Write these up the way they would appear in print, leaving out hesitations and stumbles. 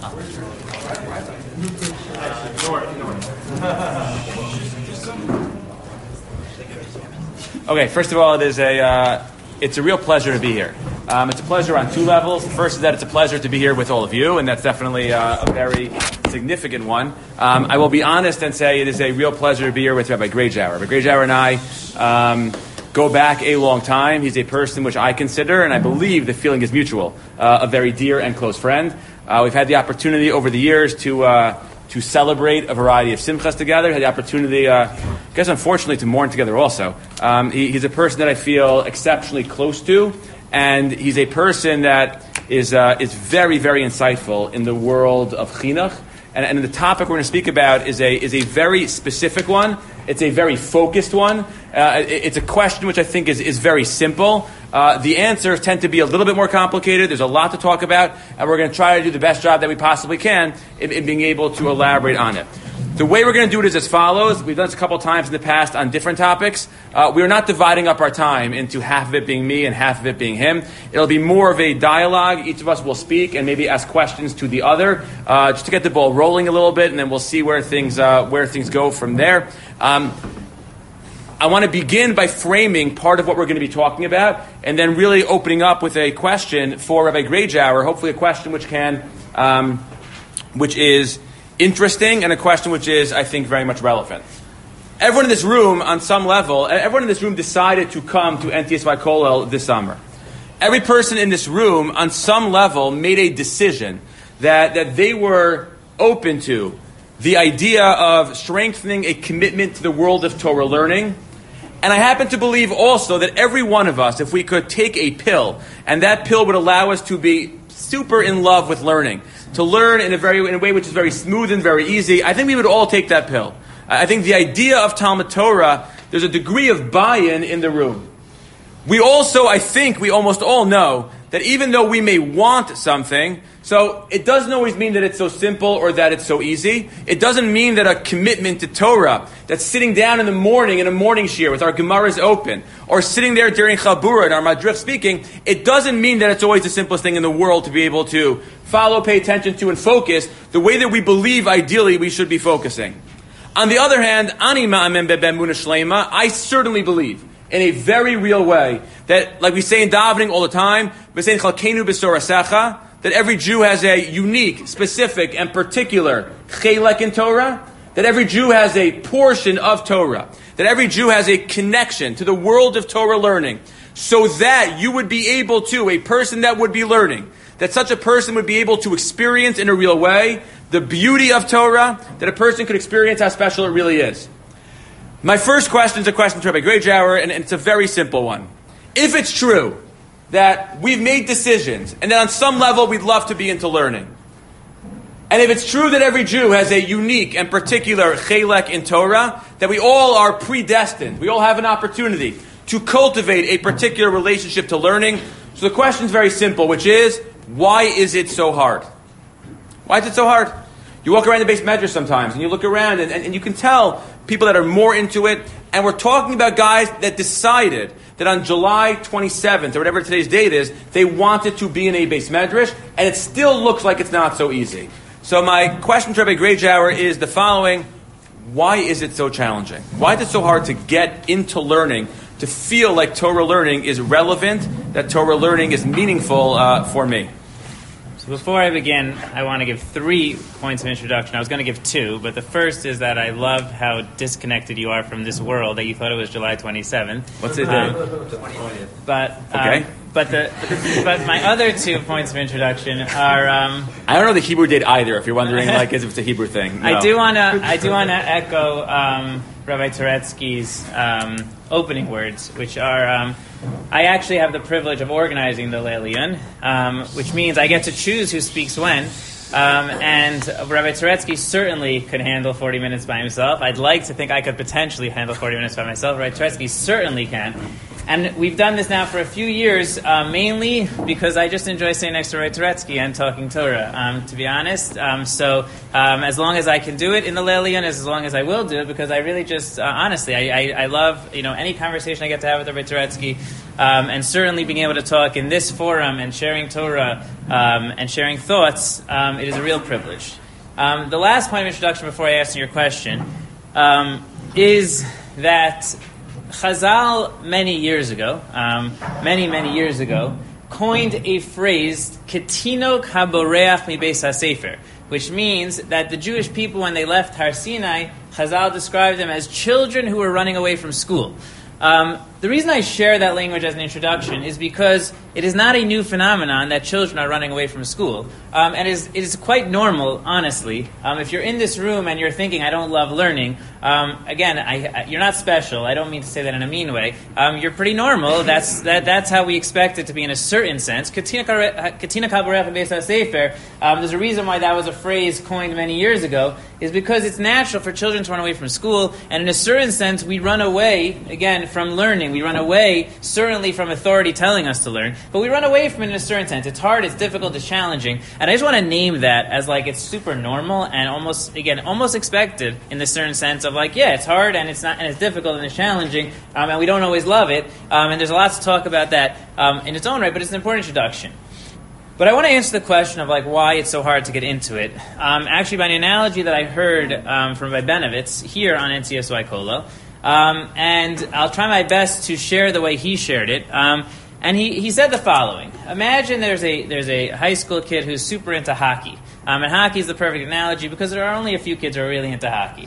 Okay, first of all, it's a real pleasure to be here. It's a pleasure on two levels. The first is that it's a pleasure to be here with all of you, and that's definitely a very significant one. I will be honest and say it is a real pleasure to be here with Rabbi Greyjour. Rabbi Greyjour and I go back a long time. He's a person which I consider, and I believe the feeling is mutual, a very dear and close friend. We've had the opportunity over the years to celebrate a variety of simchas together. Had the opportunity, I guess unfortunately, to mourn together also. He's a person that I feel exceptionally close to, and he's a person that is very, very insightful in the world of chinuch. And the topic we're going to speak about is a very specific one. It's a very focused one. It's a question which I think is very simple. The answers tend to be a little bit more complicated. There's a lot to talk about, and we're going to try to do the best job that we possibly can in being able to elaborate on it. The way we're going to do it is as follows. We've done this a couple times in the past on different topics. We are not dividing up our time into half of it being me and half of it being him. It'll be more of a dialogue. Each of us will speak and maybe ask questions to the other, just to get the ball rolling a little bit, and then we'll see where things go from there. I want to begin by framing part of what we're going to be talking about, and then really opening up with a question for Rabbi Greyjour, hopefully a question which is interesting, and a question which is, I think, very much relevant. Everyone in this room, on some level, everyone in this room decided to come to NTSY Kollel this summer. Every person in this room, on some level, made a decision that they were open to the idea of strengthening a commitment to the world of Torah learning. And I happen to believe also that every one of us, if we could take a pill, and that pill would allow us to be super in love with learning, to learn in a way which is very smooth and very easy, I think we would all take that pill. I think the idea of Talmud Torah, there's a degree of buy-in in the room. We also, I think, we almost all know that even though we may want something, so it doesn't always mean that it's so simple or that it's so easy. It doesn't mean that a commitment to Torah, that's sitting down in the morning in a morning shiur with our Gemaras open, or sitting there during Chabura and our Madrich speaking, it doesn't mean that it's always the simplest thing in the world to be able to follow, pay attention to, and focus the way that we believe ideally we should be focusing. On the other hand, Ani ma'amen be'emuna shleima, I certainly believe in a very real way that, like we say in davening all the time, v'sein chalkeinu b'sorasecha, that every Jew has a unique, specific, and particular chelek in Torah, that every Jew has a portion of Torah, that every Jew has a connection to the world of Torah learning, so that you would be able to, a person that would be learning, that such a person would be able to experience in a real way the beauty of Torah, that a person could experience how special it really is. My first question is a question to Rabbi Greyjour, and it's a very simple one. If it's true that we've made decisions, and that on some level we'd love to be into learning, and if it's true that every Jew has a unique and particular chelek in Torah, that we all are predestined, we all have an opportunity to cultivate a particular relationship to learning, so the question is very simple, which is, why is it so hard? Why is it so hard? You walk around the base medrash sometimes, and you look around, and you can tell people that are more into it, and we're talking about guys that decided that on July 27th, or whatever today's date is, they wanted to be in a base medrash, and it still looks like it's not so easy. So my question to Rabbi Greyjour is the following: why is it so challenging? Why is it so hard to get into learning, to feel like Torah learning is relevant, that Torah learning is meaningful for me? Before I begin, I want to give 3 points of introduction. I was going to give 2, but the first is that I love how disconnected you are from this world, that you thought it was July 27th. What's it? 20th. Okay. But my other 2 points of introduction are... I don't know the Hebrew date either, if you're wondering like as if it's a Hebrew thing. No. I do want to echo Rabbi Turetsky's opening words, which are... I actually have the privilege of organizing the Leil Iyun, which means I get to choose who speaks when. And Rabbi Turetsky certainly could handle 40 minutes by himself. I'd like to think I could potentially handle 40 minutes by myself. Rabbi Turetsky certainly can. And we've done this now for a few years, mainly because I just enjoy sitting next to Rabbi Turetsky and talking Torah, to be honest. So as long as I can do it in the Leil Yun, as long as I will do it, because I really just, honestly, I love any conversation I get to have with Rabbi Turetsky, and certainly being able to talk in this forum and sharing Torah and sharing thoughts, it is a real privilege. The last point of introduction before I answer your question is that Chazal many years ago, many years ago, coined a phrase, Ketinok haboreach mibeis hasefer, which means that the Jewish people, when they left Har Sinai, Chazal described them as children who were running away from school. The reason I share that language as an introduction is because it is not a new phenomenon that children are running away from school. And it is quite normal, honestly. If you're in this room and you're thinking, I don't love learning, again, you're not special. I don't mean to say that in a mean way. You're pretty normal. That's how we expect it to be in a certain sense. There's a reason why that was a phrase coined many years ago, is because it's natural for children to run away from school, and in a certain sense, we run away, again, from learning. We run away, certainly, from authority telling us to learn, but we run away from it in a certain sense. It's hard, it's difficult, it's challenging, and I just want to name that as like it's super normal and almost expected in the certain sense of like, yeah, it's hard and it's not, and it's difficult and it's challenging, and we don't always love it, and there's a lot to talk about that in its own right, but it's an important introduction. But I want to answer the question of like why it's so hard to get into it. Actually, by an analogy that I heard from Rabbi Benovitz here on NCSY Kollel, and I'll try my best to share the way he shared it. And he said the following: imagine there's a high school kid who's super into hockey. And hockey is the perfect analogy because there are only a few kids who are really into hockey.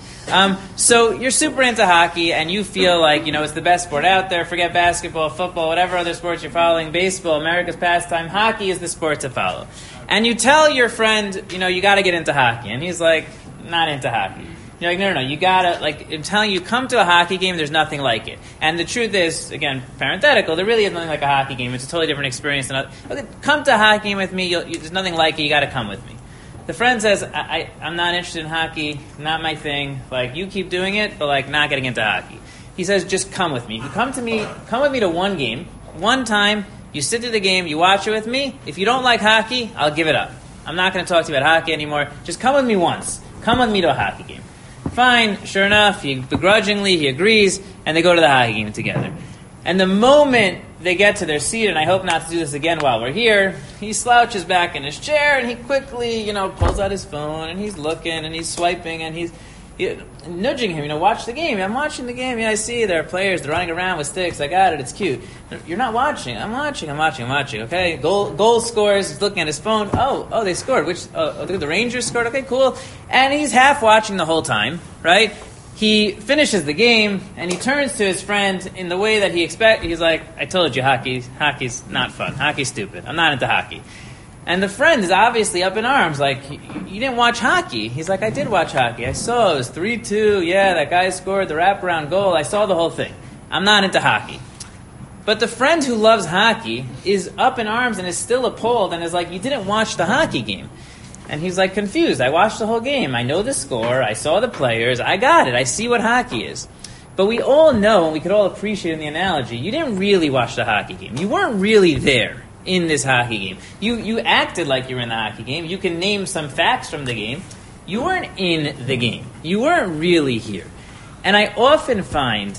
So you're super into hockey and you feel like, it's the best sport out there. Forget basketball, football, whatever other sports you're following, baseball, America's pastime. Hockey is the sport to follow. And you tell your friend, you got to get into hockey. And he's like, not into hockey. You're like, no, you gotta, I'm telling you, come to a hockey game, there's nothing like it. And the truth is, again, parenthetical, there really is nothing like a hockey game. It's a totally different experience. Come to a hockey game with me, there's nothing like it, you gotta come with me. The friend says, I'm not interested in hockey, not my thing, you keep doing it, but not getting into hockey. He says, just come with me. You come with me to one game, one time, you sit through the game, you watch it with me. If you don't like hockey, I'll give it up. I'm not going to talk to you about hockey anymore. Just come with me once. Come with me to a hockey game. Fine, sure enough, he agrees, and they go to the hockey game together. And the moment they get to their seat, and I hope not to do this again while we're here, he slouches back in his chair, and he quickly, pulls out his phone, and he's looking, and he's swiping, and he's nudging him, watch the game. I'm watching the game. Yeah, I see there are players, they're running around with sticks. I got it, it's cute. You're not watching. I'm watching, okay? Goal scores, he's looking at his phone. Oh, they scored. The Rangers scored, okay, cool. And he's half watching the whole time, right? He finishes the game, and he turns to his friend in the way that he expects. He's like, I told you, hockey's not fun. Hockey's stupid. I'm not into hockey. And the friend is obviously up in arms, like, you didn't watch hockey. He's like, I did watch hockey. I saw it was 3-2. Yeah, that guy scored the wraparound goal. I saw the whole thing. I'm not into hockey. But the friend who loves hockey is up in arms and is still appalled and is like, you didn't watch the hockey game. And he's like confused. I watched the whole game. I know the score. I saw the players. I got it. I see what hockey is. But we all know, and we could all appreciate in the analogy, you didn't really watch the hockey game. You weren't really there in this hockey game. You acted like you were in the hockey game. You can name some facts from the game. You weren't in the game. You weren't really here. And I often find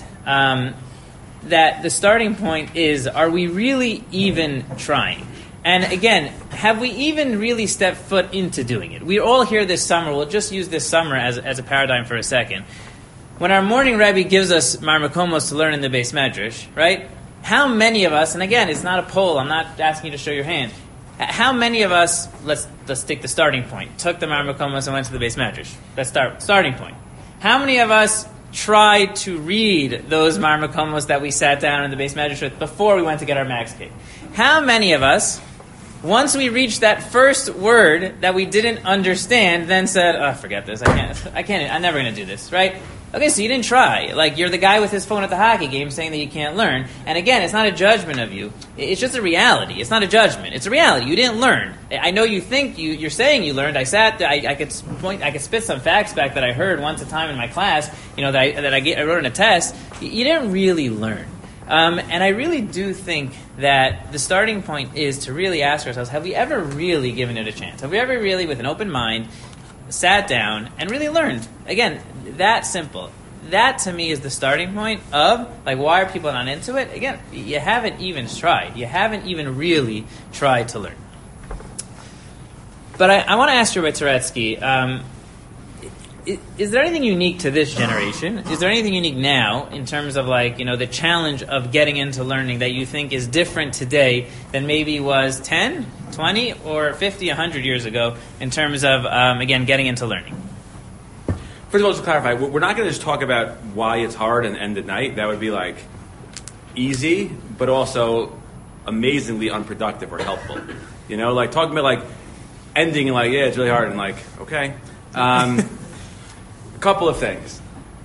that the starting point is, are we really even trying? And again, have we even really stepped foot into doing it? We're all here this summer. We'll just use this summer as a paradigm for a second. When our morning Rebbe gives us Mar Makomos to learn in the Beis Medrash, right? How many of us, and again, it's not a poll, I'm not asking you to show your hand. How many of us, let's take the starting point, took the Mar Makomos and went to the Beis Medrash? Let's starting point. How many of us tried to read those Mar Makomos that we sat down in the Beis Medrash with before we went to get our max cake? How many of us, once we reached that first word that we didn't understand, then said, oh, forget this, I'm never going to do this, right? Okay, so you didn't try. You're the guy with his phone at the hockey game saying that you can't learn. And again, it's not a judgment of you. It's just a reality. It's not a judgment. It's a reality. You didn't learn. I know you think you're saying you learned. I sat there, I could spit some facts back that I heard once a time in my class, that I wrote in a test. You didn't really learn. And I really do think that the starting point is to really ask ourselves, have we ever really given it a chance? Have we ever really, with an open mind, sat down and really learned? Again, that simple. That, to me, is the starting point of, like, why are people not into it? Again, you haven't even tried. You haven't even really tried to learn. But I want to ask you, Rabbi Turetsky, is there anything unique to this generation? Is there anything unique now in terms of, like, the challenge of getting into learning that you think is different today than maybe was 10, 20, or 50, 100 years ago in terms of, again, getting into learning? First of all, just to clarify, we're not going to just talk about why it's hard and end at night. That would be, like, easy, but also amazingly unproductive or helpful. Like, talking about, like, ending and, like, yeah, it's really hard, and, like, okay. A couple of things.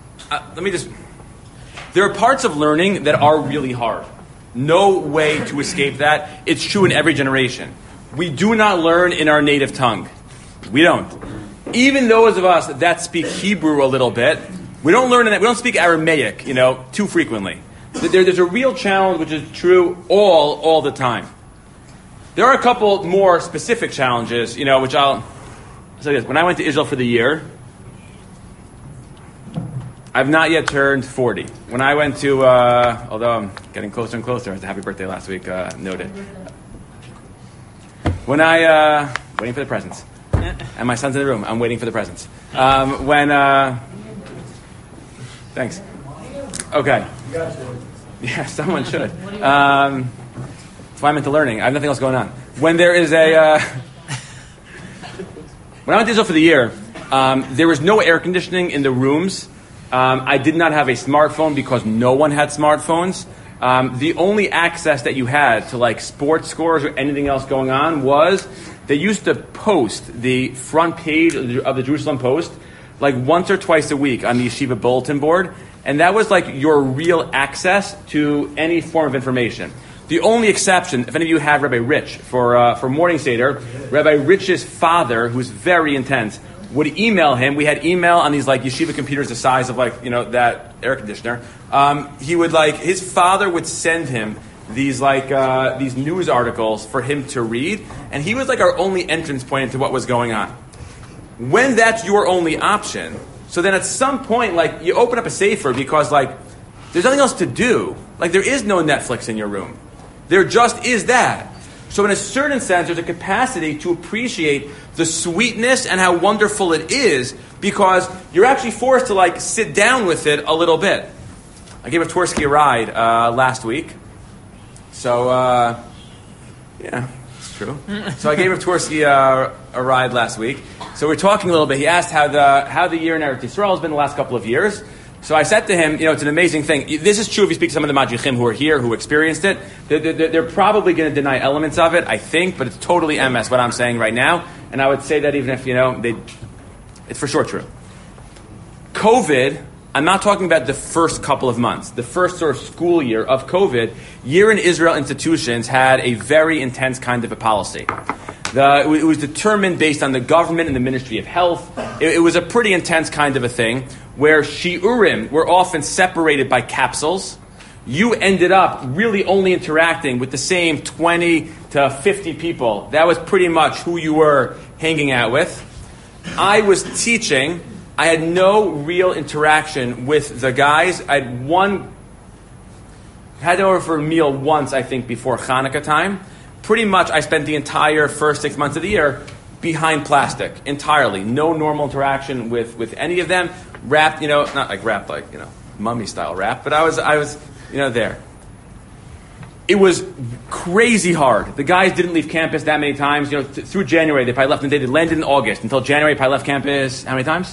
There are parts of learning that are really hard. No way to escape that. It's true in every generation. We do not learn in our native tongue. We don't. Even those of us that speak Hebrew a little bit, we don't learn in that. We don't speak Aramaic, too frequently. There's a real challenge which is true all the time. There are a couple more specific challenges, which I'll say this. When I went to Israel for the year, I've not yet turned 40. When I went to, although I'm getting closer and closer, it was a happy birthday last week, noted. When waiting for the presents. And my son's in the room. I'm waiting for the presents. Thanks. Okay. Yeah, someone should. That's why I'm into learning. I have nothing else going on. When I went to Israel for the year, there was no air conditioning in the rooms. I did not have a smartphone because no one had smartphones. The only access that you had to, like, sports scores or anything else going on was they used to post the front page of the Jerusalem Post like once or twice a week on the yeshiva bulletin board, and that was like your real access to any form of information. The only exception, if any of you have Rabbi Rich for morning Seder, Rabbi Rich's father, who's very intense, would email him. We had email on these, like, yeshiva computers the size of, like, that air conditioner. He would, like, his father would send him these, like, these news articles for him to read, and he was, like, our only entrance point into what was going on. When that's your only option, so then at some point, like, you open up a sefer because, like, there's nothing else to do. Like, there is no Netflix in your room. There just is that. So in a certain sense, there's a capacity to appreciate the sweetness and how wonderful it is because you're actually forced to, like, sit down with it a little bit. I gave a Tversky a ride last week. So, yeah, it's true. So I gave a Tversky a ride last week. So we're talking a little bit. He asked how the year in Eretz Yisrael has been the last couple of years. So I said to him, it's an amazing thing. This is true if you speak to some of the Madrichim who are here, who experienced it. They're probably going to deny elements of it, I think, but it's totally MS what I'm saying right now. And I would say that even if, it's for sure true. COVID, I'm not talking about the first couple of months. The first sort of school year of COVID, year in Israel institutions had a very intense kind of a policy. It was determined based on the government and the Ministry of Health. It was a pretty intense kind of a thing where shiurim were often separated by capsules. You ended up really only interacting with the same 20 to 50 people. That was pretty much who you were hanging out with. I was teaching. I had no real interaction with the guys. I had them over for a meal once, I think, before Hanukkah time. Pretty much, I spent the entire first 6 months of the year behind plastic entirely. No normal interaction with any of them. Wrapped, not like wrapped like, mummy style wrap, but I was, there. It was crazy hard. The guys didn't leave campus that many times. Through January, they probably left, and they landed in August. Until January, probably left campus how many times?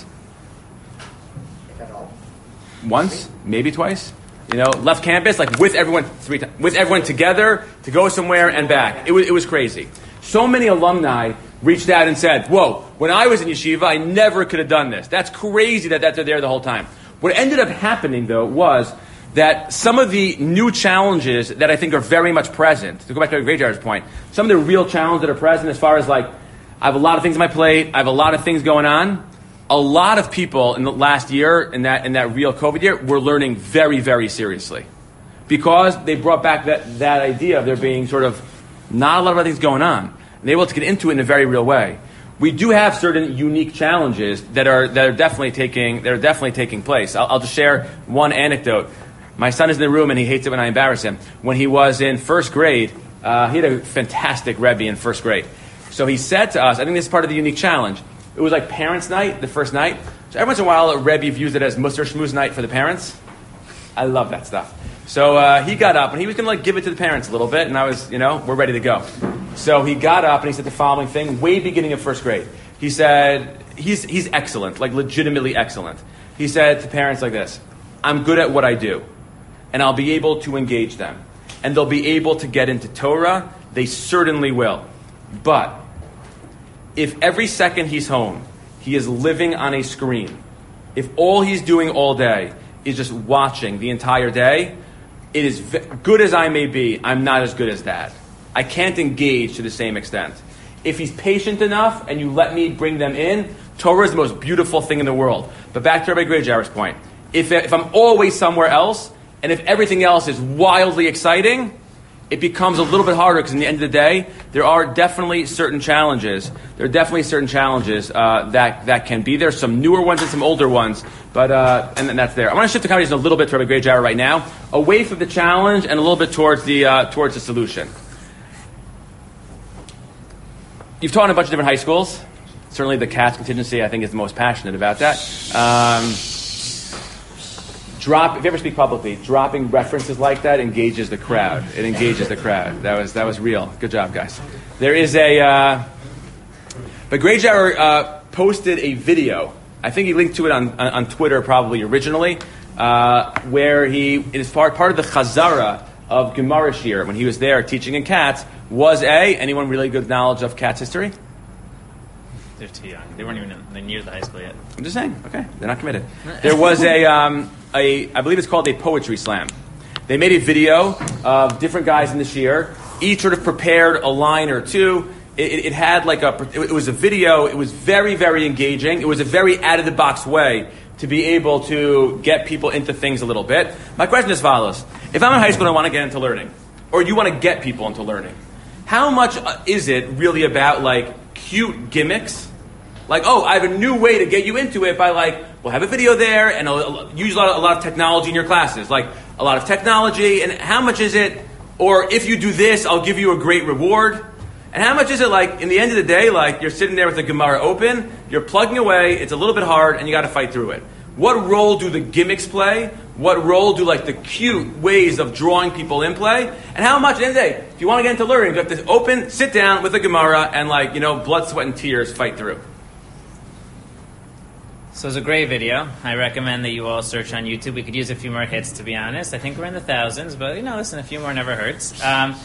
Once, maybe twice. Left campus like with everyone 3 times, with everyone together to go somewhere and back. It was crazy. So many alumni reached out and said, "Whoa, when I was in yeshiva, I never could have done this. That's crazy that they're there the whole time." What ended up happening though was that some of the new challenges that I think are very much present. To go back to Graveyard's point, some of the real challenges that are present as far as like, I have a lot of things on my plate. I have a lot of things going on. A lot of people in the last year, in that real COVID year, were learning very, very seriously. because they brought back that idea of there being sort of not a lot of other things going on. And they're able to get into it in a very real way. We do have certain unique challenges that are definitely taking place. I'll just share one anecdote. My son is in the room and he hates it when I embarrass him. When he was in first grade, he had a fantastic Rebbe in first grade. So he said to us, I think this is part of the unique challenge. It was like parents' night, the first night. So every once in a while, a Rebbe views it as Musar Shmooze night for the parents. I love that stuff. So he got up and he was going to give it to the parents a little bit, and I was, we're ready to go. So he got up and he said the following thing, way beginning of first grade. He said, he's excellent, like legitimately excellent. He said to parents like this, I'm good at what I do, and I'll be able to engage them. And they'll be able to get into Torah. They certainly will. But if every second he's home, he is living on a screen, if all he's doing all day is just watching the entire day, it is good as I may be, I'm not as good as that. I can't engage to the same extent. If he's patient enough and you let me bring them in, Torah is the most beautiful thing in the world. But back to Rabbi Grayjar's point, if I'm always somewhere else, and if everything else is wildly exciting, it becomes a little bit harder because in the end of the day, there are definitely certain challenges. There are definitely certain challenges that can be there. Some newer ones and some older ones, but and then that's there. I want to shift the conversation a little bit to Rabbi Grayjar right now, away from the challenge and a little bit towards the solution. You've taught in a bunch of different high schools. Certainly, the Katz contingency, I think, is the most passionate about that. If you ever speak publicly, dropping references like that engages the crowd. It engages the crowd. That was real. Good job, guys. There is but Grayjar posted a video. I think he linked to it on Twitter probably originally, where it is part of the Chazara of Gemara Shir when he was there teaching in Katz. Was anyone really good knowledge of Katz history? They're too young. They weren't even near the high school yet. I'm just saying. Okay, they're not committed. There was I believe it's called a poetry slam. They made a video of different guys in the shir. Each sort of prepared a line or two. It had it was a video. It was very, very engaging. It was a very out of the box way to be able to get people into things a little bit. My question is as follows: if I'm in high school and I want to get into learning, or you want to get people into learning, how much is it really about cute gimmicks? I have a new way to get you into it by we'll have a video there and I'll use a lot of technology in your classes, a lot of technology. And how much is it? Or if you do this, I'll give you a great reward. And how much is it in the end of the day, you're sitting there with the Gemara open, you're plugging away, it's a little bit hard and you got to fight through it. What role do the gimmicks play? What role do the cute ways of drawing people in play? And how much, at the end of the day, if you want to get into learning, you have to sit down with the Gemara and blood, sweat, and tears fight through. So it's a great video. I recommend that you all search on YouTube. We could use a few more hits, to be honest. I think we're in the thousands, but listen, a few more never hurts. I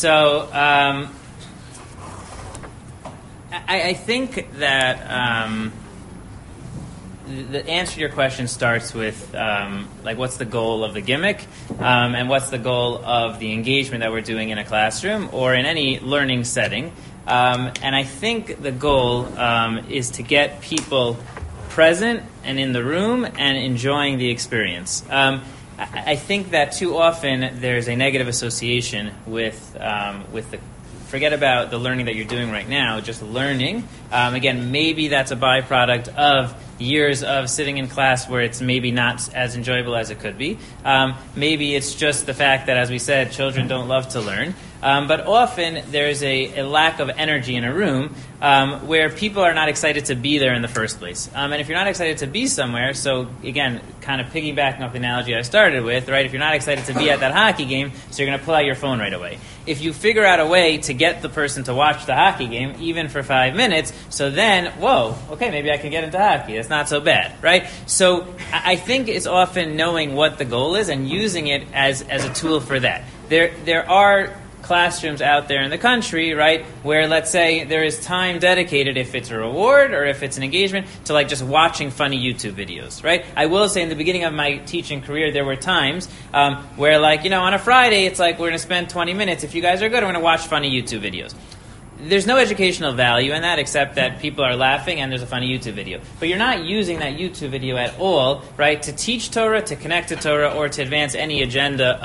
think that the answer to your question starts with what's the goal of the gimmick, and what's the goal of the engagement that we're doing in a classroom or in any learning setting. And I think the goal is to get people present and in the room and enjoying the experience. I think that too often there's a negative association with the forget about the learning that you're doing right now, just learning. Again, maybe that's a byproduct of years of sitting in class where it's maybe not as enjoyable as it could be. Maybe it's just the fact that, as we said, children don't love to learn. But often there's a lack of energy in a room where people are not excited to be there in the first place. And if you're not excited to be somewhere, so again, kind of piggybacking off the analogy I started with, right? If you're not excited to be at that hockey game, so you're going to pull out your phone right away. If you figure out a way to get the person to watch the hockey game, even for 5 minutes, so then, whoa, okay, maybe I can get into hockey. That's not so bad, right? So I think it's often knowing what the goal is and using it as a tool for that. There are classrooms out there in the country, right, where let's say there is time dedicated, if it's a reward or if it's an engagement, to just watching funny YouTube videos, right? I will say in the beginning of my teaching career, there were times where on a Friday, it's we're going to spend 20 minutes. If you guys are good, I'm going to watch funny YouTube videos. there's no educational value in that except that people are laughing and there's a funny YouTube video. But you're not using that YouTube video at all, right, to teach Torah, to connect to Torah, or to advance any agenda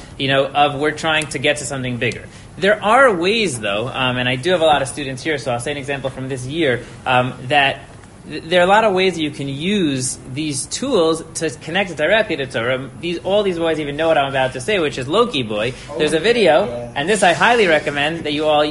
of we're trying to get to something bigger. There are ways, though, and I do have a lot of students here, so I'll say an example from this year, that there are a lot of ways that you can use these tools to connect it directly to Torah. All these boys even know what I'm about to say, which is Loki Boy. There's a video, and this I highly recommend that you all,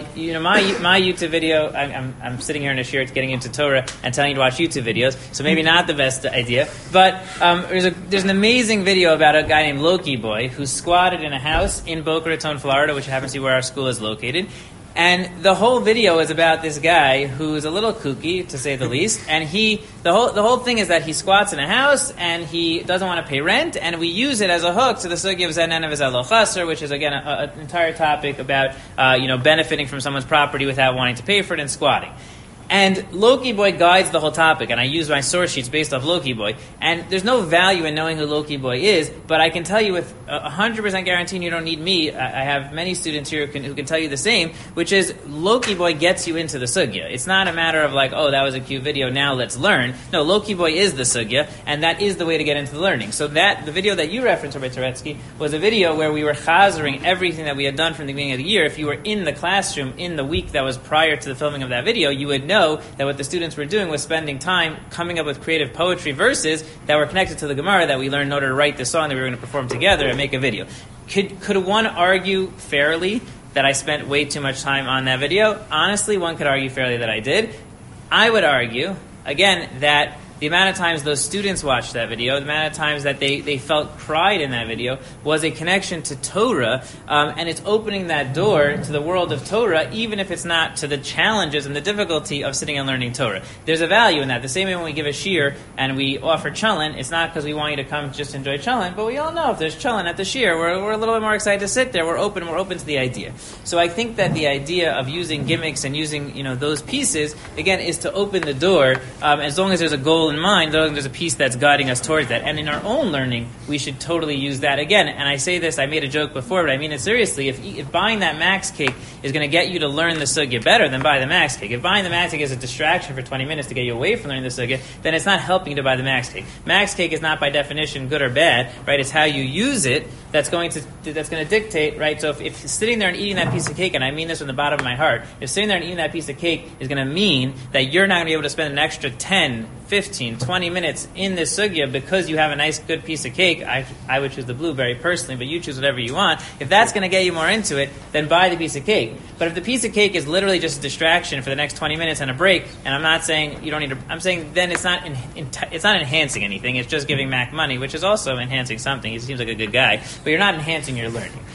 my YouTube video, I'm sitting here in a shirt getting into Torah and telling you to watch YouTube videos, so maybe not the best idea, but there's an amazing video about a guy named Loki Boy who's squatted in a house in Boca Raton, Florida, which happens to be where our school is located. And the whole video is about this guy who's a little kooky, to say the least. And the whole thing is that he squats in a house and he doesn't want to pay rent. And we use it as a hook to the sugya of Zenan of Alo Chaser, which is again an entire topic about benefiting from someone's property without wanting to pay for it and squatting. And Loki Boy guides the whole topic, and I use my source sheets based off Loki Boy. And there's no value in knowing who Loki Boy is, but I can tell you with 100% guarantee, and you don't need me, I have many students here who can tell you the same, which is Loki Boy gets you into the sugya. It's not a matter of like, oh, that was a cute video, now let's learn. No, Loki Boy is the sugya, and that is the way to get into the learning. So the video that you referenced, Rabbi Turetsky, was a video where we were chazering everything that we had done from the beginning of the year. If you were in the classroom in the week that was prior to the filming of that video, you would know that what the students were doing was spending time coming up with creative poetry verses that were connected to the Gemara that we learned in order to write the song that we were going to perform together and make a video. Could one argue fairly that I spent way too much time on that video? Honestly, one could argue fairly that I did. I would argue, again, that the amount of times those students watched that video, the amount of times that they felt pride in that video was a connection to Torah, and it's opening that door to the world of Torah, even if it's not to the challenges and the difficulty of sitting and learning Torah. There's a value in that. The same way when we give a shir and we offer challah, it's not because we want you to come just enjoy challah, but we all know if there's challah at the shir, we're a little bit more excited to sit there. We're open to the idea. So I think that the idea of using gimmicks and using those pieces, again, is to open the door, as long as there's a goal in mind, there's a piece that's guiding us towards that. And in our own learning, we should totally use that. Again, and I say this, I made a joke before, but I mean it seriously. If buying that Max cake is going to get you to learn the sugya better, then buy the Max cake. If buying the Max cake is a distraction for 20 minutes to get you away from learning the sugya, then it's not helping you to buy the Max cake. Max cake is not by definition good or bad, right? It's how you use it that's going to dictate, right? So if sitting there and eating that piece of cake, and I mean this from the bottom of my heart, if sitting there and eating that piece of cake is going to mean that you're not going to be able to spend an extra 10, 15, 20 minutes in this sugya because you have a nice, good piece of cake, I would choose the blueberry personally, but you choose whatever you want. If that's going to get you more into it, then buy the piece of cake. But if the piece of cake is literally just a distraction for the next 20 minutes and a break, and I'm not saying you don't need to, I'm saying then it's not enhancing anything, it's just giving Mac money, which is also enhancing something. He seems like a good guy, but you're not enhancing your learning.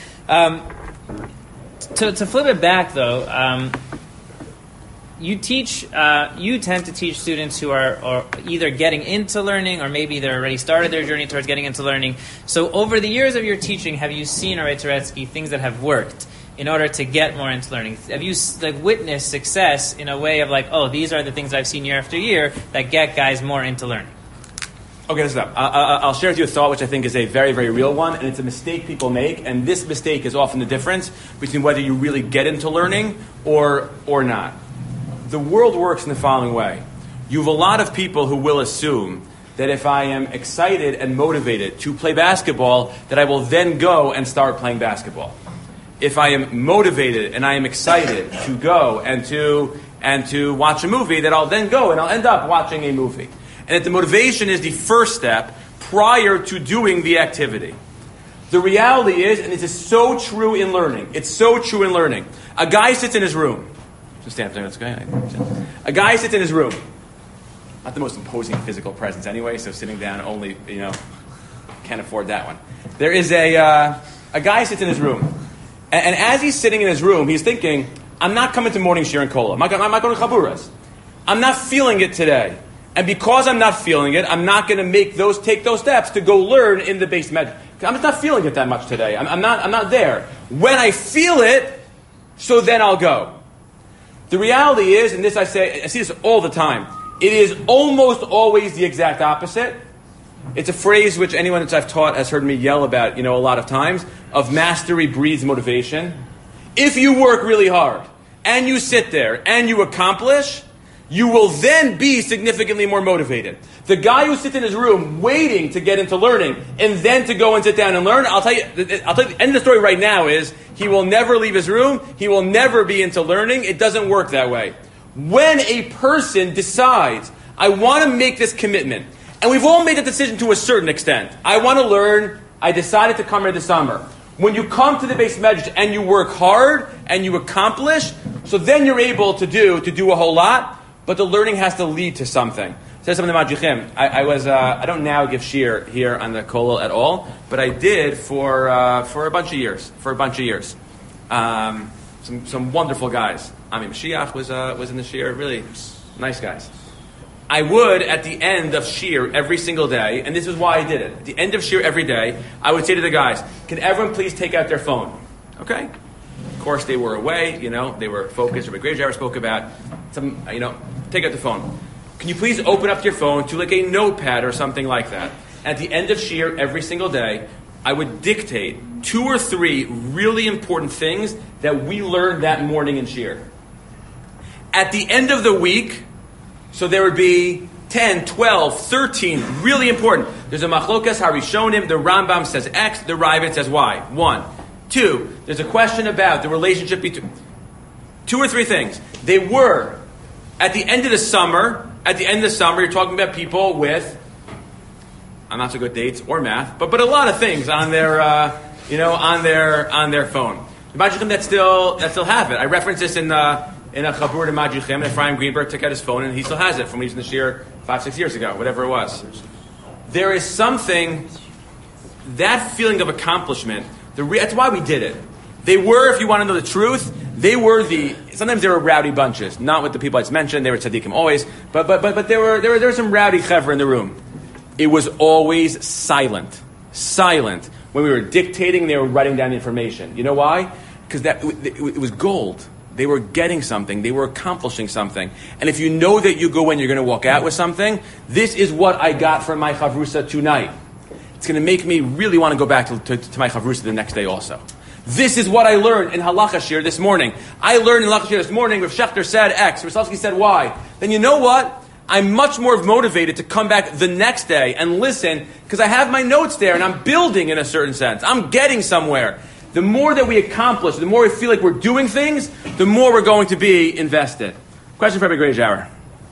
To flip it back, though, you tend to teach students who are either getting into learning or maybe they're already started their journey towards getting into learning. So over the years of your teaching, have you seen, Rabbi Turetsky, things that have worked in order to get more into learning? Have you witnessed success in a way of these are the things I've seen year after year that get guys more into learning? Okay, listen up. I'll share with you a thought which I think is a very, very real one, and it's a mistake people make, and this mistake is often the difference between whether you really get into learning or not. The world works in the following way. You have a lot of people who will assume that if I am excited and motivated to play basketball, that I will then go and start playing basketball. If I am motivated and I am excited to go and to watch a movie, that I'll then go and I'll end up watching a movie. And that the motivation is the first step prior to doing the activity. The reality is, and this is so true in learning, it's so true in learning. A guy sits in his room. Just stand up there, let's go. A guy sits in his room. Not the most imposing physical presence anyway, so sitting down only, can't afford that one. There is a guy sits in his room. And as he's sitting in his room, he's thinking, I'm not coming to morning shir and kola. I'm not going to chaburas. I'm not feeling it today. And because I'm not feeling it, I'm not going to take those steps to go learn in the base med. I'm just not feeling it that much today. I'm not there. When I feel it, so then I'll go. The reality is, and this I see this all the time, it is almost always the exact opposite. It's a phrase which anyone that I've taught has heard me yell about, a lot of times, of mastery breeds motivation. If you work really hard, and you sit there and you accomplish, you will then be significantly more motivated. The guy who sits in his room waiting to get into learning and then to go and sit down and learn, I'll tell you, the end of the story right now is he will never leave his room. He will never be into learning. It doesn't work that way. When a person decides, I want to make this commitment, and we've all made that decision to a certain extent. I want to learn. I decided to come here this summer. When you come to the Beis Medrash and you work hard and you accomplish, so then you're able to do a whole lot. But the learning has to lead to something. Says something about Jichim. I don't now give shir here on the kollel at all, but I did for a bunch of years. Some wonderful guys. Ami Mashiach was in the shir. Really nice guys. I would, at the end of shir every single day, and this is why I did it. At the end of shir every day, I would say to the guys, "Can everyone please take out their phone?" Okay. Of course, they were away. They were focused. Rabbi Grazer spoke about some. Take out the phone. Can you please open up your phone to like a notepad or something like that? At the end of shir every single day, I would dictate 2 or 3 really important things that we learned that morning in shir. At the end of the week, so there would be 10, 12, 13, really important. There's a machlokas harishonim, the Rambam says X, the Ravid says Y. 1. 2, there's a question about the relationship between 2 or 3 things. They were at the end of the summer, you're talking about people with, I'm not so good at dates or math, but a lot of things on their, on their phone. The Majichem that still have it. I referenced this in a Chabur to Majichem, and Ephraim Greenberg took out his phone and he still has it from when he was in the shir 5-6 years ago, whatever it was. There is something, that feeling of accomplishment, that's why we did it. They were, if you want to know the truth, sometimes they were rowdy bunches. Not with the people I just mentioned, they were tzaddikim always, but there were some rowdy chevra in the room. It was always silent. When we were dictating, they were writing down the information. You know why? Because it was gold. They were getting something. They were accomplishing something. And if you know that you go in, you're going to walk out with something, this is what I got from my chavrusa tonight. It's going to make me really want to go back to my chavrusa the next day also. This is what I learned in Halacha Shir this morning. I learned in Halacha Shir this morning, Rav Shechter said X, Ruslavsky said Y. Then you know what? I'm much more motivated to come back the next day and listen because I have my notes there and I'm building in a certain sense. I'm getting somewhere. The more that we accomplish, the more we feel like we're doing things, the more we're going to be invested. Question for Rabbi Grazer.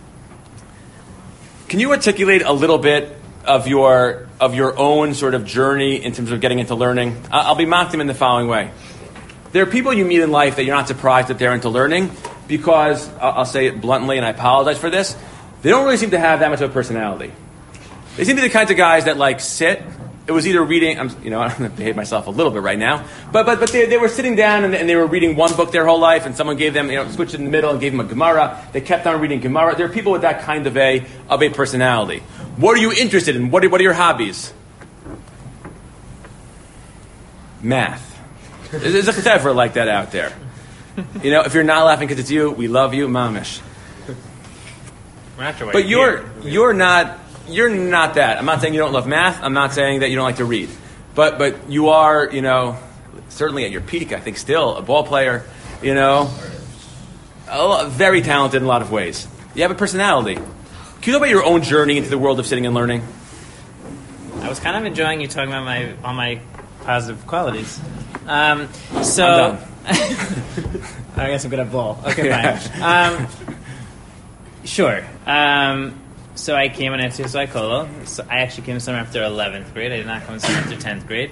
Can you articulate a little bit of your own sort of journey in terms of getting into learning? I'll be makdim in the following way. There are people you meet in life that you're not surprised that they're into learning because, I'll say it bluntly and I apologize for this, they don't really seem to have that much of a personality. They seem to be the kinds of guys that sit. It was either reading, I'm going to behave myself a little bit right now, but they were sitting down and they were reading one book their whole life and someone gave them, switched in the middle and gave them a Gemara. They kept on reading Gemara. There are people with that kind of a personality. What are you interested in? What are your hobbies? Math. There's a chevra like that out there. If you're not laughing because it's you, we love you, mamish. But you're not that. I'm not saying you don't love math. I'm not saying that you don't like to read. But you are, certainly at your peak, I think still a ball player, very talented in a lot of ways. You have a personality. Can you talk about your own journey into the world of sitting and learning? I was kind of enjoying you talking about all my positive qualities. I'm done. I guess I'm good at ball. Okay, fine. Sure. So I came on NTSY Kollel. So I actually came summer after 11th grade. I did not come summer after 10th grade.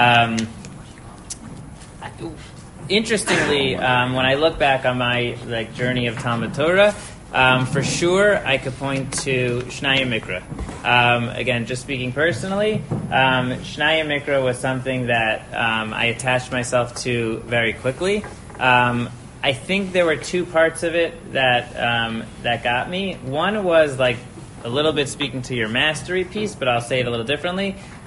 Interestingly, when I look back on my journey of Talmud Torah, for sure I could point to Shnaya Mikra. Again, just speaking personally, Shnaya Mikra was something that I attached myself to very quickly. I think there were 2 parts of it that got me. One was a little bit speaking to your mastery piece, but I'll say it a little differently.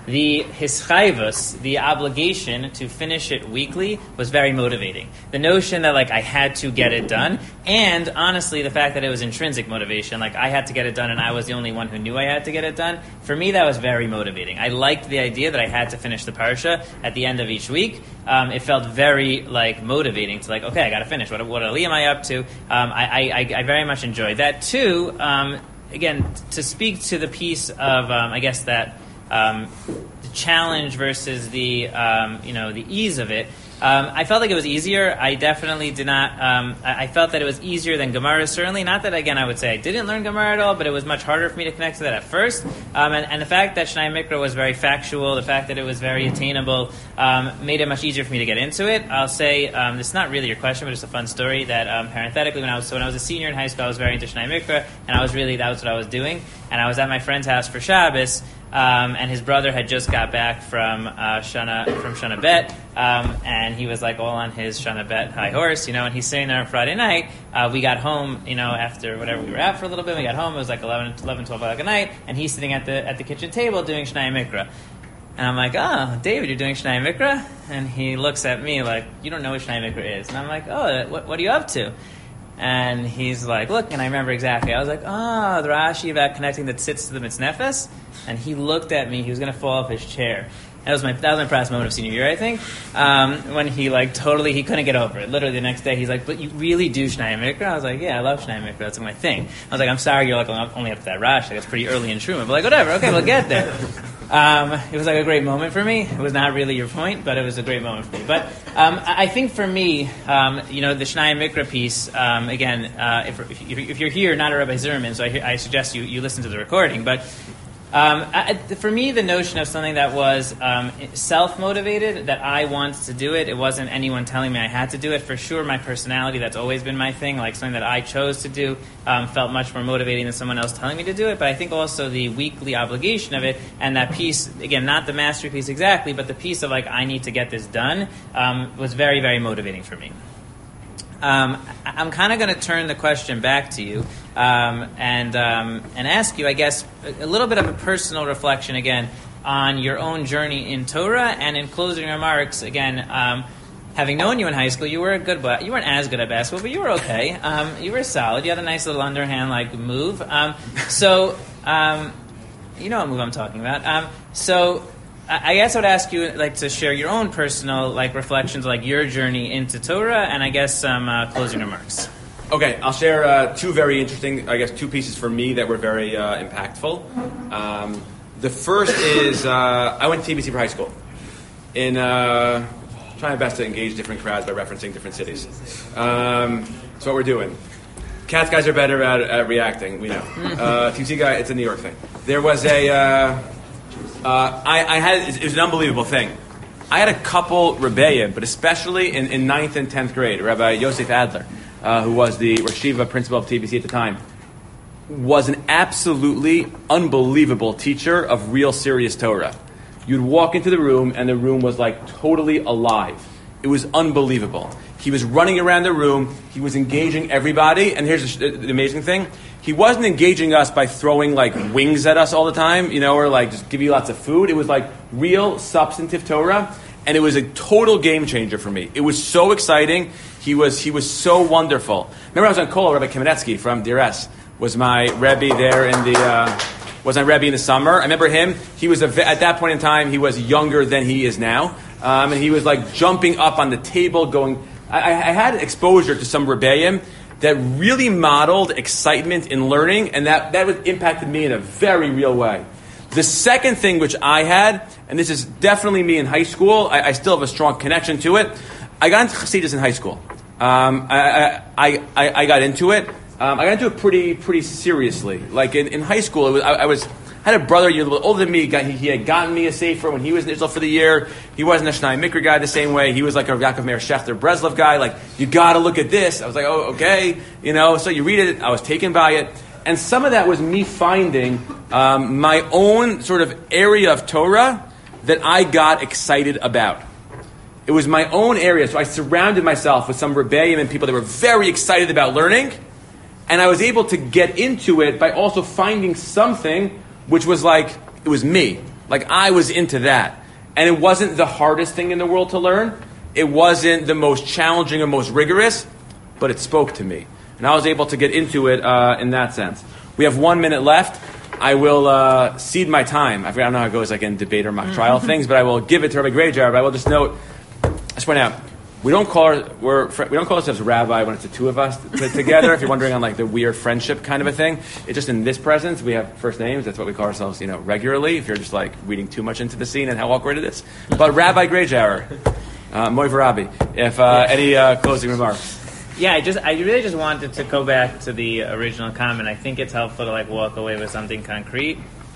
the hischayvus, the obligation to finish it weekly, was very motivating. The notion that I had to get it done, and honestly the fact that it was intrinsic motivation, I had to get it done and I was the only one who knew I had to get it done, for me that was very motivating. I liked the idea that I had to finish the parsha at the end of each week. It felt very motivating to okay, I got to finish. What aliyah am I up to? I very much enjoyed that too. Again, to speak to the piece of I guess that the challenge versus the the ease of it. I felt like it was easier. I definitely did not. I felt that it was easier than Gemara, certainly. Not that, again, I would say I didn't learn Gemara at all, but it was much harder for me to connect to that at first. And the fact that Shnai Mikra was very factual, the fact that it was very attainable, made it much easier for me to get into it. I'll say, this is not really your question, but it's a fun story that, parenthetically, when I was a senior in high school, I was very into Shnai Mikra, and that was what I was doing. And I was at my friend's house for Shabbos, and his brother had just got back from Shana Bet, and he was all on his Shana Bet high horse, and he's sitting there on Friday night. We got home, after whatever, we were out for a little bit. We got home, it was 11, 12 o'clock at night, and he's sitting at the kitchen table doing Shnai Mikra. And I'm like, oh, David, you're doing Shnai Mikra? And he looks at me like, you don't know what Shnai Mikra is. And I'm like, oh, what are you up to? And he's like, look, and I remember exactly. I was like, the Rashi about connecting the tzitz to the mitznefes. And he looked at me. He was going to fall off his chair. That was my proudest moment of senior year, I think. When he he couldn't get over it. Literally the next day, he's like, but you really do Shnai Mikra? I was like, yeah, I love Shnai Mikra. That's my thing. I was like, I'm sorry, you're only up to that Rashi. That's pretty early in Truma. But whatever. Okay, we'll get there. It was a great moment for me. It was not really your point, but it was a great moment for me. But I think for me, the Shnai Mikra piece, again, if you're here, not a Rabbi Zimmerman, so I suggest you listen to the recording. But for me, the notion of something that was self-motivated, that I wanted to do it, it wasn't anyone telling me I had to do it. For sure, my personality, that's always been my thing, something that I chose to do, felt much more motivating than someone else telling me to do it. But I think also the weekly obligation of it, and that piece, again, not the mastery piece exactly, but the piece of I need to get this done, was very, very motivating for me. I'm kind of going to turn the question back to you and ask you, I guess, a little bit of a personal reflection again on your own journey in Torah, and in closing remarks, again, having known you in high school, you were you weren't as good at basketball, but you were okay. You were solid. You had a nice little underhand move. You know what move I'm talking about. I guess I would ask you to share your own personal reflections, your journey into Torah, and I guess some closing remarks. Okay, I'll share two very interesting, two pieces for me that were very impactful. The first is I went to TBC for high school. Trying my best to engage different crowds by referencing different cities. That's what we're doing. Cats guys are better at reacting, we know. TBC guy, it's a New York thing. There was it was an unbelievable thing. I had a couple rebbeim, but especially in 9th and 10th grade, Rabbi Yosef Adler, who was the Rosh Yeshiva principal of TBC at the time, was an absolutely unbelievable teacher of real serious Torah. You'd walk into the room, and the room was totally alive. It was unbelievable. He was running around the room. He was engaging everybody. And here's the amazing thing. He wasn't engaging us by throwing wings at us all the time, or just give you lots of food. It was real substantive Torah, and it was a total game changer for me. It was so exciting. He was so wonderful. Remember, I was on Kol, Rabbi Kamenetsky from DRS was my Rebbe there was my Rebbe in the summer. I remember him. He was at that point in time, he was younger than he is now, and he was jumping up on the table, going. I had exposure to some rebbeim that really modeled excitement in learning, and that impacted me in a very real way. The second thing which I had, and this is definitely me in high school, I still have a strong connection to it. I got into Chassidus in high school. I got into it. I got into it pretty seriously. In high school, I had a brother a little bit older than me. He had gotten me a sefer when he was in Israel for the year. He wasn't a Shnai Mikra guy the same way. He was a Yaakov Meir Shechter Breslov guy. You got to look at this. I was oh, okay. So you read it. I was taken by it. And some of that was me finding my own sort of area of Torah that I got excited about. It was my own area. So I surrounded myself with some rebbeim and people that were very excited about learning. And I was able to get into it by also finding something which was it was me. Like, I was into that. And it wasn't the hardest thing in the world to learn. It wasn't the most challenging or most rigorous, but it spoke to me. And I was able to get into it in that sense. We have 1 minute left. I will cede my time. I don't know how it goes like in debate or mock trial things, but I will give it to Rabbi Grayjar. But I will just point out, we don't call ourselves rabbi when it's the two of us together. If you're wondering on like the weird friendship kind of a thing, it's just in this presence we have first names. That's what we call ourselves, regularly. If you're just like reading too much into the scene and how awkward it is, but Rabbi Grayjar, Moy Varabi. If any closing remarks. Yeah, I really just wanted to go back to the original comment. I think it's helpful to like walk away with something concrete.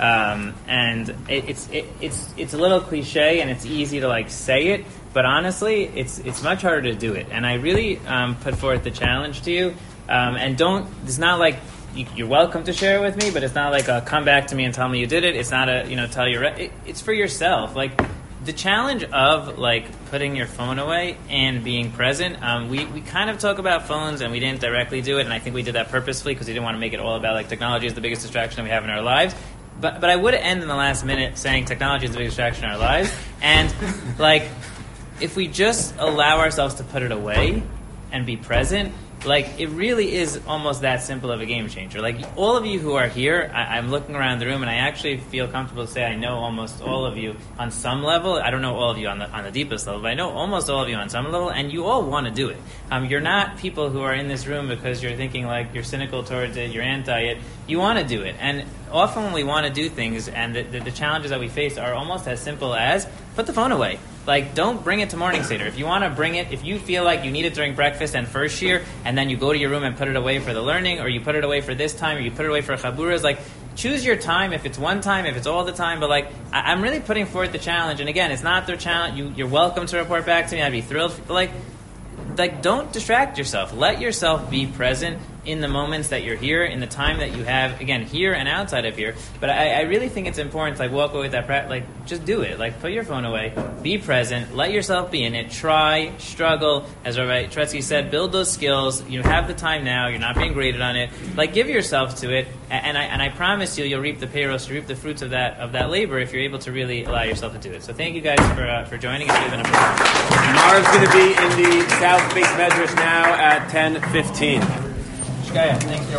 And it's a little cliche and it's easy to like say it, but honestly, it's much harder to do it. And I really put forth the challenge to you. And it's not like you're welcome to share it with me, but it's not like come back to me and tell me you did it. It's not tell you it's for yourself. Like the challenge of like putting your phone away and being present. We kind of talk about phones and we didn't directly do it, and I think we did that purposefully because we didn't want to make it all about like technology is the biggest distraction that we have in our lives. But I would end in the last minute saying technology is the biggest distraction in our lives, and like if we just allow ourselves to put it away and be present, like it really is almost that simple of a game changer. Like all of you who are here, I'm looking around the room and I actually feel comfortable to say I know almost all of you on some level. I don't know all of you on the deepest level, but I know almost all of you on some level, and you all want to do it. You're not people who are in this room because you're thinking like you're cynical towards it, you're anti it. You want to do it, and often when we want to do things and the challenges that we face are almost as simple as put the phone away. Like, don't bring it to morning seder. If you want to bring it, if you feel like you need it during breakfast and first year, and then you go to your room and put it away for the learning, or you put it away for this time, or you put it away for chaburas, like, choose your time, if it's one time, if it's all the time, but, like, I'm really putting forth the challenge, and again, it's not their challenge. You're welcome to report back to me. I'd be thrilled. But, like, don't distract yourself. Let yourself be present in the moments that you're here, in the time that you have, again, here and outside of here. But I really think it's important to like walk away with that like just do it. Like put your phone away, be present, let yourself be in it, try, struggle. As Rabbi Turetsky said, build those skills. You have the time now, you're not being graded on it. Like give yourself to it, and I promise you'll reap the payros, you'll reap the fruits of that labor if you're able to really allow yourself to do it. So thank you guys for joining. It's been a pleasure. Marv's going to be in the South Base Medrash now at 10:15. Thank you.